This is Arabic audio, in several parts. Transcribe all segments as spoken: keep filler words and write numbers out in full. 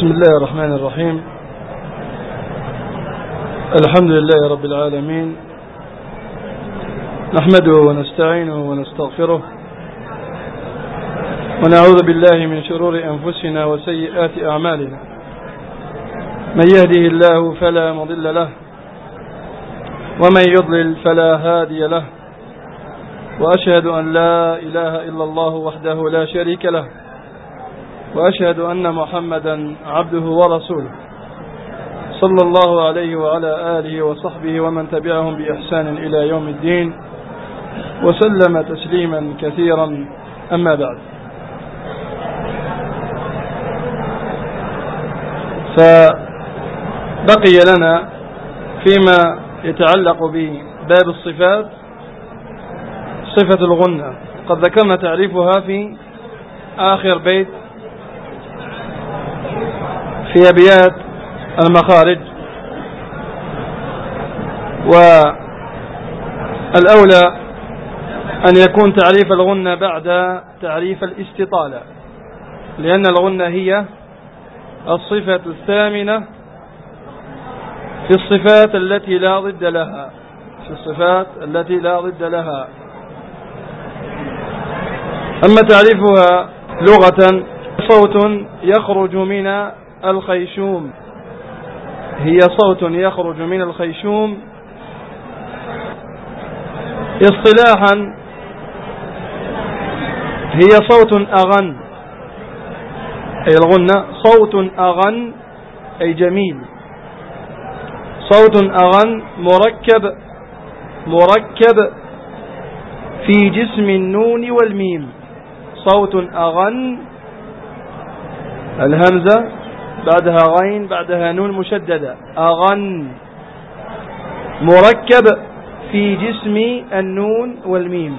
بسم الله الرحمن الرحيم. الحمد لله رب العالمين، نحمده ونستعينه ونستغفره ونعوذ بالله من شرور أنفسنا وسيئات أعمالنا. من يهده الله فلا مضل له ومن يضلل فلا هادي له، وأشهد أن لا إله إلا الله وحده لا شريك له، وأشهد أن محمدا عبده ورسوله صلى الله عليه وعلى آله وصحبه ومن تبعهم بإحسان إلى يوم الدين، وسلم تسليما كثيرا. أما بعد، فبقي لنا فيما يتعلق بباب الصفات صفة الغنة. قد ذكرنا تعريفها في آخر بيت في أبيات المخارج، والأولى أن يكون تعريف الغنة بعد تعريف الاستطالة، لأن الغنة هي الصفة الثامنة في الصفات التي لا ضد لها في الصفات التي لا ضد لها. أما تعريفها لغة: صوت يخرج من الخيشوم، هي صوت يخرج من الخيشوم. اصطلاحا هي صوت أغن، أي الغنة صوت أغن أي جميل، صوت أغن مركب مركب في جسم النون والميم. صوت أغن، الهمزة بعدها غين بعدها نون مشددة، أغن مركب في جسم النون والميم.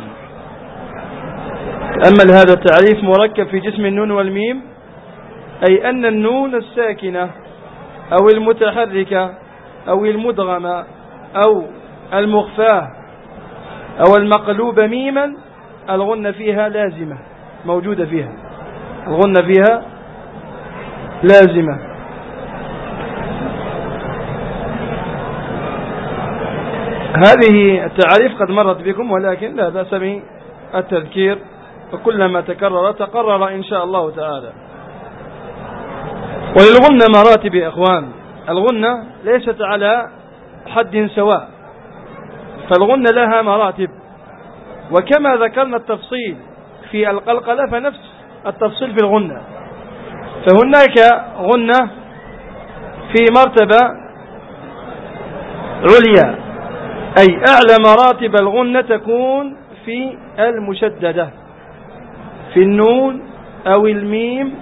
تأمل هذا التعريف: مركب في جسم النون والميم، أي أن النون الساكنة أو المتحركة أو المدغمة أو المخفاة أو المقلوبة ميما الغنة فيها لازمة، موجودة فيها الغنة فيها لازمة. هذه التعريف قد مرت بكم، ولكن لا بأس بالتذكير، وكلما تكرر تقرر إن شاء الله تعالى. وللغنة مراتب يا إخوان، الغنة ليست على حد سواء، فالغنة لها مراتب، وكما ذكرنا التفصيل في القلقلة فنفس التفصيل في الغنة. فهناك غنة في مرتبة عليا، أي أعلى مراتب الغنة تكون في المشددة، في النون أو الميم،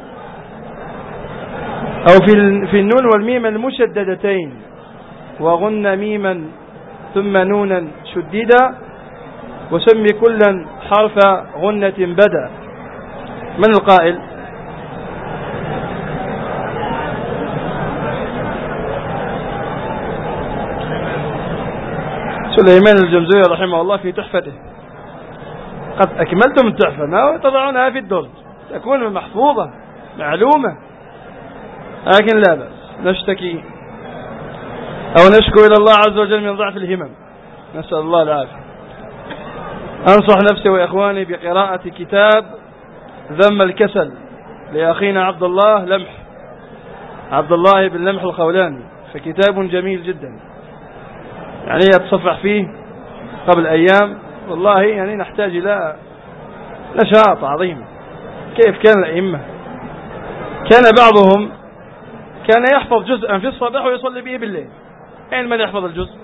أو في في النون والميم المشددتين. وغن ميما ثم نونا شددا، وسمي كلا حرف غنة بدا. من القائل؟ سليمان الجمزوري رحمه الله في تحفته. قد أكملتم التحفة، ما تضعونها في الدرج تكون محفوظة معلومة، لكن لا بأس نشتكي أو نشكو إلى الله عز وجل من ضعف الهمم، نسأل الله العافية. أنصح نفسي وإخواني بقراءة كتاب ذم الكسل لأخينا عبد الله لمح عبد الله بن لمح الخولاني، فكتاب جميل جدا، يعني أتصفح فيه قبل أيام، والله يعني نحتاج إلى نشاط عظيم. كيف كان الأئمة؟ كان بعضهم كان يحفظ جزءا في الصباح ويصلي به بالليل. يعني من يحفظ الجزء؟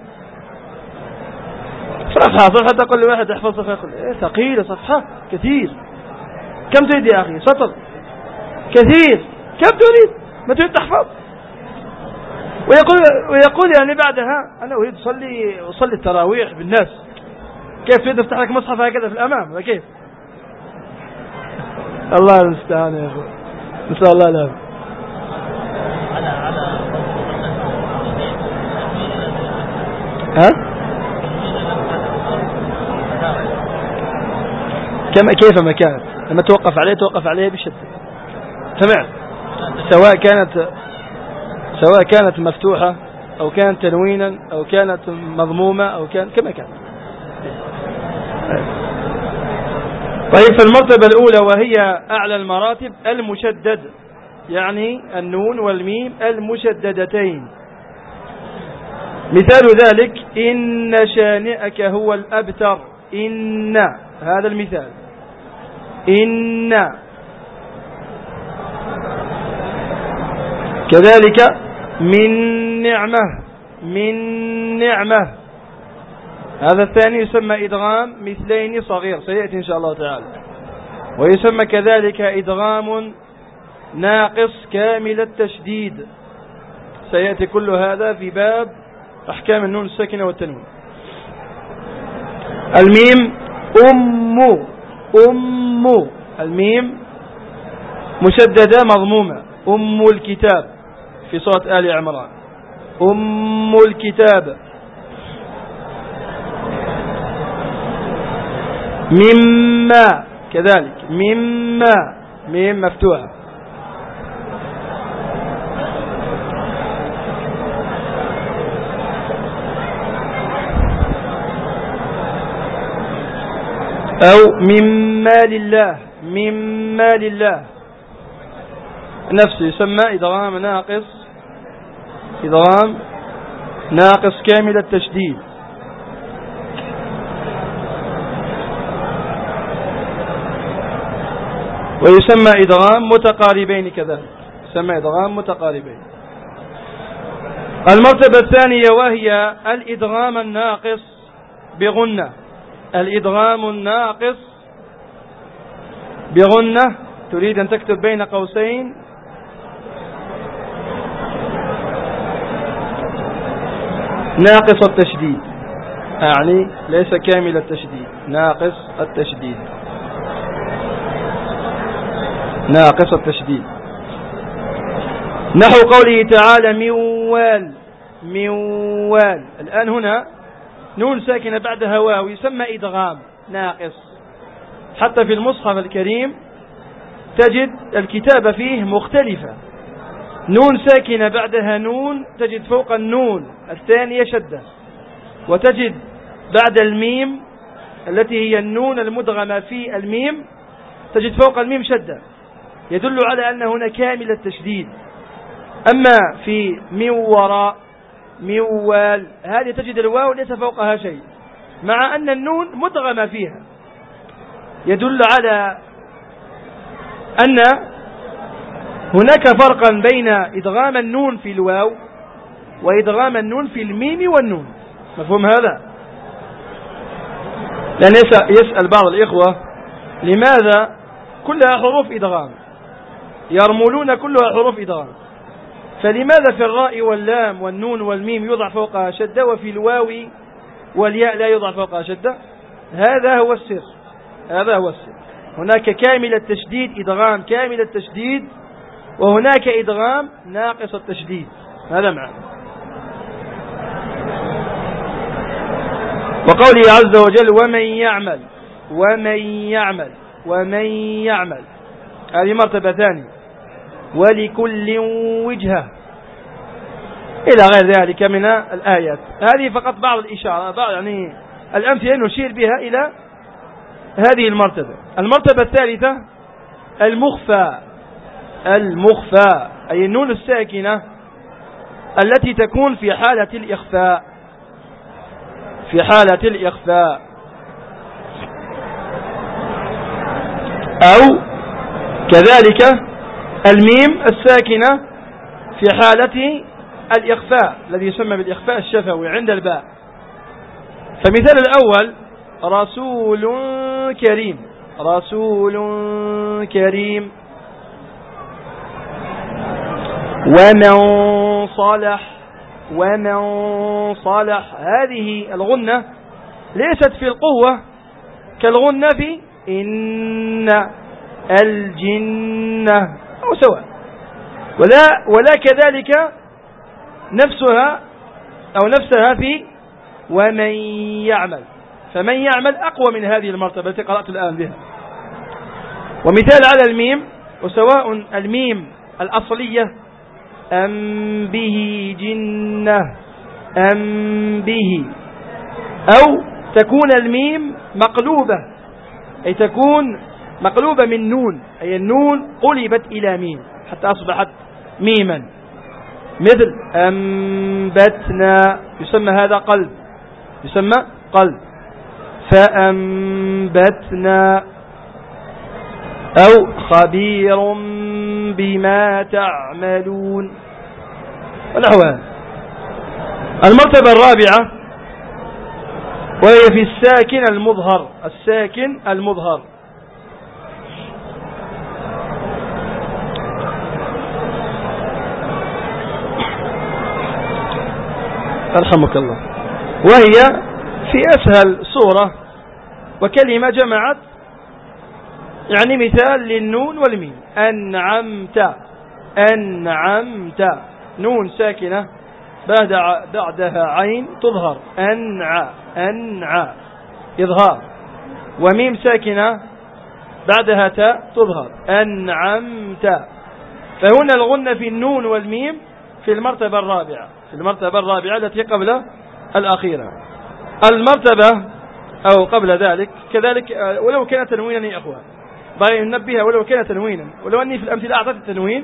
صفحة صفحة تقول لواحد احفظ صفحة، يقول ايه ثقيلة صفحة كثير. كم تريد يا أخي؟ سطر كثير. كم تريد؟ ما تريد تحفظ؟ ويقول ويقول يعني بعدها أنا أريد أصلي أصلي التراويح بالناس. كيف تريد أفتح لك مصحف هكذا في الأمام؟ وكيف؟ الله المستعان يا أخي، نسأل الله العافية. ها؟ كما كيف ما كانت، لما توقف عليه توقف عليه بشدة. سمعت؟ سواء كانت سواء كانت مفتوحة أو كانت تنوينا أو كانت مضمومة أو كان كما كان. طيب، فالمرتبة الأولى وهي أعلى المراتب المشدد، يعني النون والميم المشددتين. مثال ذلك إن شانئك هو الأبتر. إن، هذا المثال. إن. كذلك من نعمة. من نعمة، هذا الثاني يسمى إدغام مثلين صغير، سيأتي إن شاء الله تعالى. ويسمى كذلك إدغام ناقص كامل التشديد، سيأتي كل هذا في باب أحكام النون الساكنة والتنوين. الميم أم. أم، الميم مشددة مضمومة. أم الكتاب في سورة آل عمران. أم الكتاب. مما كذلك. مما، ميم مفتوحة. أو مما لله. مما لله نفسه يسمى إدغام ناقص. إدغام ناقص كامل التشديد. ويسمى إدغام متقاربين كذلك، يسمى إدغام متقاربين. المرتبة الثانية وهي الإدغام الناقص بغنة. الإدغام الناقص بغنة، تريد أن تكتب بين قوسين ناقص التشديد، يعني ليس كامل التشديد، ناقص التشديد. ناقص التشديد نحو قوله تعالى موال. موال، الآن هنا نون ساكنة بعدها واو، يسمى إدغام ناقص. حتى في المصحف الكريم تجد الكتابة فيه مختلفة، نون ساكنة بعدها نون تجد فوق النون الثانية شدة، وتجد بعد الميم التي هي النون المدغمة في الميم تجد فوق الميم شدة، يدل على أن هنا كامل التشديد. أما في من وراء، موال، هذه تجد الواو ليس فوقها شيء مع أن النون مدغمة فيها، يدل على أن هناك فرقا بين إدغام النون في الواو وإدغام النون في الميم والنون. مفهوم هذا؟ لأن يسأل بعض الإخوة لماذا كلها حروف إدغام، يرملون كلها حروف إدغام، فلماذا في الراء واللام والنون والميم يوضع فوقها شدة وفي الواو والياء لا يوضع فوقها شدة؟ هذا هو السر، هذا هو السر. هناك كامل التشديد، إدغام كامل التشديد، وهناك إدغام ناقص التشديد، هذا معنى. وقوله عز وجل ومن يعمل. ومن يعمل، ومن يعمل، هذه مرتبة ثانية. ولكل وجهة إلى غير ذلك من الآيات. هذه فقط بعض الإشارة، بعض يعني الأمثلة نشير بها إلى هذه المرتبة. المرتبة الثالثة المخفى. المخفى أي النون الساكنة التي تكون في حالة الإخفاء، في حالة الإخفاء. أو كذلك الميم الساكنة في حالة الإخفاء الذي يسمى بالإخفاء الشفوي عند الباء. فمثال الأول رسول كريم. رسول كريم. ومن صلح. ومن صلح، هذه الغنة ليست في القوة كالغنة في إن الجنة أو سواء، ولا ولا كذلك نفسها أو نفسها في ومن يعمل. فمن يعمل أقوى من هذه المرتبة التي قرأت الآن بها. ومثال على الميم، وسواء الميم الأصلية أم به جنة أم به، أو تكون الميم مقلوبة، أي تكون مقلوبة من نون، أي النون قلبت إلى ميم حتى أصبحت ميما، مثل أنبتنا، يسمى هذا قلب، يسمى قلب. فأنبتنا، أو خبير بما تعملون ونحو هذا. المرتبة الرابعة وهي في الساكن المظهر، الساكن المظهر. رحمك الله. وهي في أسهل صورة وكلمة جمعت، يعني مثال للنون والميم. أنعمت، أنعمت، نون ساكنة بعد بعدها عين تظهر، أنع، أنع، إظهار، وميم ساكنة بعدها تاء تظهر، أنعمت. فهنا الغنة في النون والميم في المرتبة الرابعة، في المرتبة الرابعة التي قبل الأخيرة. المرتبة أو قبل ذلك كذلك ولو كان تنوينا يا أخوان، بغي ننبه ولو كان تنوينا، ولو أني في الأمثلة أعطيت التنوين.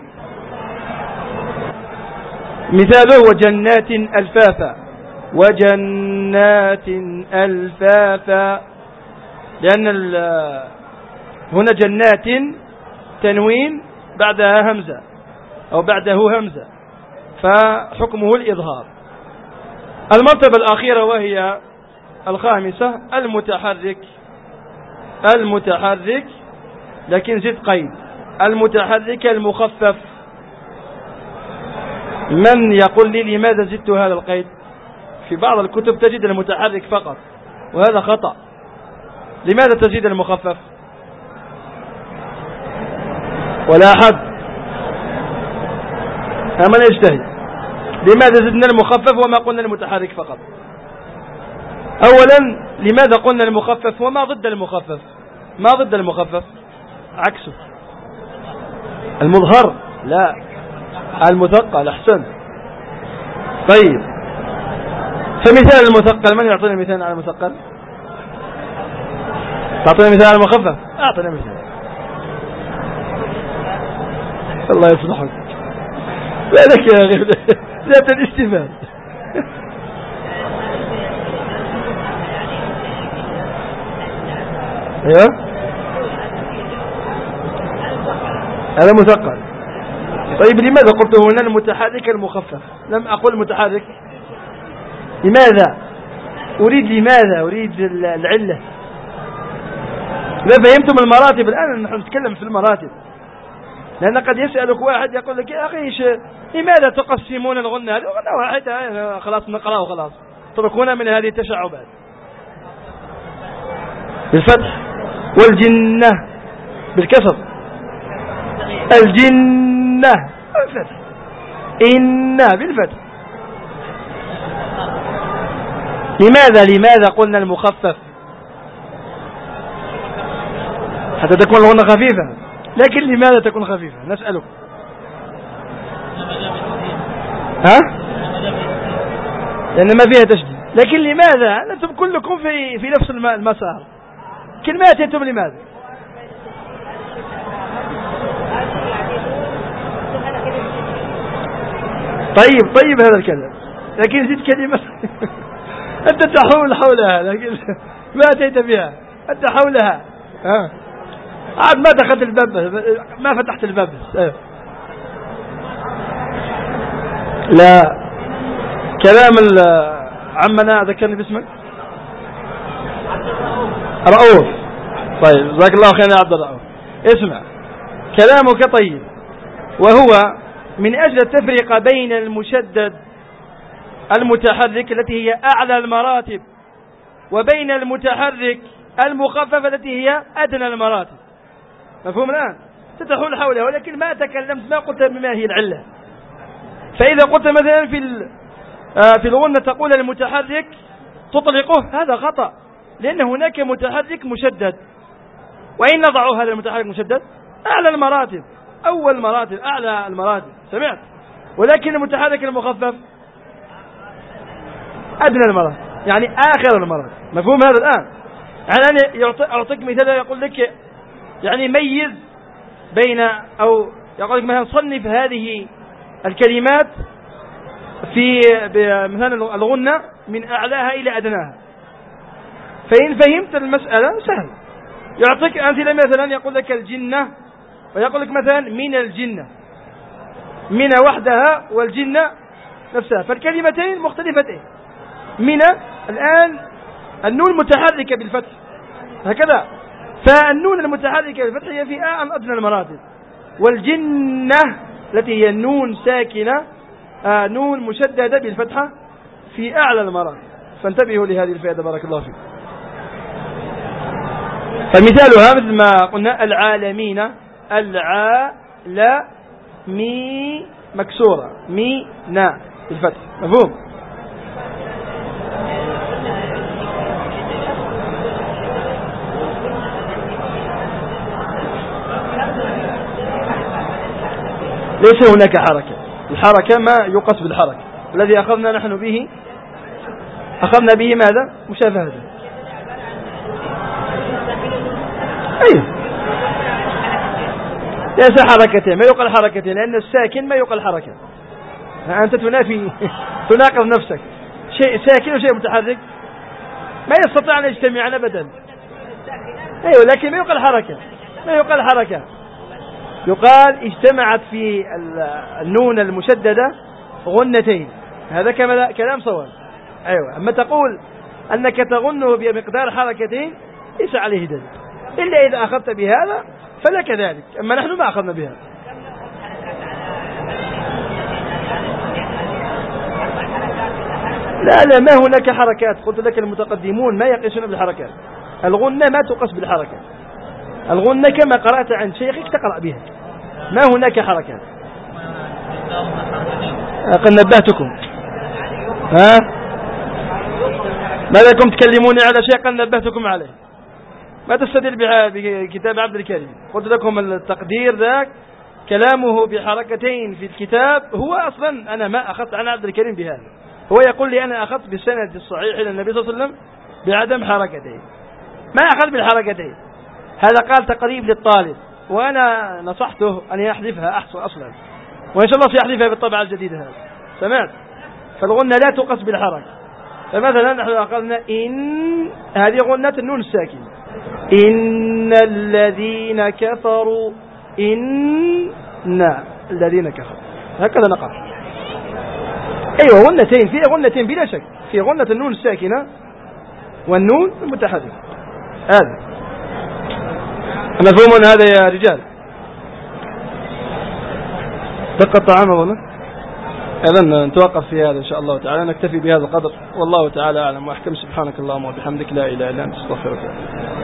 مثاله وجنات ألفافا، وجنات ألفافا، لأن هنا جنات تنوين بعدها همزة أو بعده همزة، فحكمه الإظهار. المرتبة الأخيرة وهي الخامسة المتحرك، المتحرك لكن زد قيد، المتحرك المخفف. من يقول لي لماذا زدت هذا القيد؟ في بعض الكتب تجد المتحرك فقط وهذا خطأ. لماذا تزيد المخفف؟ ولا أحد أمن يجتهد؟ لماذا زدنا المخفف وما قلنا المتحرك فقط؟ أولا لماذا قلنا المخفف وما ضد المخفف؟ ما ضد المخفف؟ عكسه المظهر، لا المثقل. أحسن. طيب فمثال المثقل، من يعطينا مثال على المثقل؟ تعطينا مثال على المخفف؟ أعطينا مثال. الله يصلحك، بالك يا أخي ذات الاستفاد. ايوه هذا مثقل. طيب لماذا قلت هنا المتحرك المخفف؟ لم أقل متحرك. لماذا؟ أريد لماذا أريد العلة. إذا فهمتم المراتب الآن نحن نتكلم في المراتب، لأن قد يسألك واحد يقول لك يا أخي لماذا تقسمون الغنة هذه غنة واحدة خلاص نقرأ وخلاص، تركونا من هذه التشعبات. بالفتح، والجنة بالكسر، الجنة بالفتح، إن بالفتح. لماذا لماذا قلنا المخفف؟ حتى تكون الغنة خفيفة. لكن لماذا تكون خفيفة؟ نسألك. ها؟ لأن ما فيها تشديد. لكن لماذا؟ أنتم كلكم في في نفس المسار. كلمات أنتم لماذا؟ طيب طيب هذا الكلام، لكن زيد كلمة. أنت تحول حولها لكن ما أتيت بها، أنت حولها. ها؟ عاد ما دخلت الباب، ما فتحت الباب. لا كلام عمنا ذكرني باسمك رؤوف. طيب جزاك الله خير يا عبد الرؤوف. اسمع كلامك طيب، وهو من أجل التفرقة بين المشدد المتحرك التي هي أعلى المراتب وبين المتحرك المخفف التي هي أدنى المراتب. مفهوم الآن؟ تتحول حولها، ولكن ما تكلمت ما قلت بما هي العلة. فإذا قلت مثلا في في الغنة تقول المتحرك تطلقه، هذا خطأ، لأن هناك متحرك مشدد. وإن نضع هذا المتحرك مشدد أعلى المراتب، أول مراتب، أعلى المراتب. سمعت؟ ولكن المتحرك المخفف أدنى المرض، يعني آخر المرض. مفهوم هذا الآن؟ يعني أنا أعطيك مثال، يقول لك يعني ميز بين، أو يقول لك مثلا صنف هذه الكلمات في مثلا الغنة من أعلاها إلى أدناها. فإن فهمت المسألة سهل. يعطيك أمثلة، مثلا يقول لك الجنة، ويقول لك مثلا من الجنة، من وحدها والجنة نفسها، فالكلمتين مختلفتين. من الآن النون متحركة بالفتح هكذا، فالنون المتحركة بالفتح هي في أدنى المراتب، والجنة التي هي النون ساكنة آه نون مشددة بالفتحة في أعلى المراتب. فانتبهوا لهذه الفائدة بارك الله فيكم. فمثالها مثل ما قلنا العالمين، العالمي مكسورة، مي نا بالفتح. مفهوم؟ ليس هناك حركة. الحركة ما يقص بالحركة. الذي أخذنا نحن به، أخذنا به ماذا؟ مشافهة. أيوه، ليس حركتين، ما يقال حركتين، لأن الساكن ما يقال حركة. أنت تنافي تناقض نفسك. شيء ساكن وشيء متحرك ما يستطيع أن يجتمعان أبدا. أيوه، لكن ما يقال حركة، ما يقال حركة، يقال اجتمعت في النون المشددة غنتين. هذا كلام صواب. أيوة. أما تقول أنك تغنه بمقدار حركتين ليس عليه دليل، إلا إذا أخذت بهذا فلك ذلك، أما نحن ما أخذنا بهذا. لا لا، ما هناك حركات. قلت لك المتقدمون ما يقيسون بالحركات. الغنة ما تقاس بالحركات. الغنة كما قرأت عن شيخك تقرأ بها، ما هناك حركات. قد نبهتكم. ها ماذا كنتم تكلموني على شيء قد نبهتكم عليه؟ ما تستدل بكتاب عبد الكريم. قلت لكم التقدير ذاك كلامه بحركتين في الكتاب، هو أصلا أنا ما أخذت عن عبد الكريم بهذا. هو يقول لي أنا أخذت بالسند الصحيح إلى النبي صلى الله عليه وسلم بعدم حركتين، ما أخذ بالحركتين. هذا قال تقريب للطالب، وأنا نصحته أن يحذفها أحسن أصلا، وإن شاء الله سيحذفها بالطبعة الجديدة. هذا سمعت؟ فالغنة لا تقص بالحركة. فمثلا نحن أخذنا إن، هذه غنة النون الساكن، إن الذين كفروا، إن الذين كفروا، هكذا نقرأ. أيوة، غنتين، في غنتين بلا شك، في غنة النون الساكنة والنون المتحركة. هذا مفهوم هذا يا رجال؟ دق الطعام أظن. إذن نتوقف في هذا إن شاء الله تعالى، نكتفي بهذا القدر، والله تعالى أعلم وأحكم. سبحانك اللهم وبحمدك، لا إله إلا أنت، استغفرك.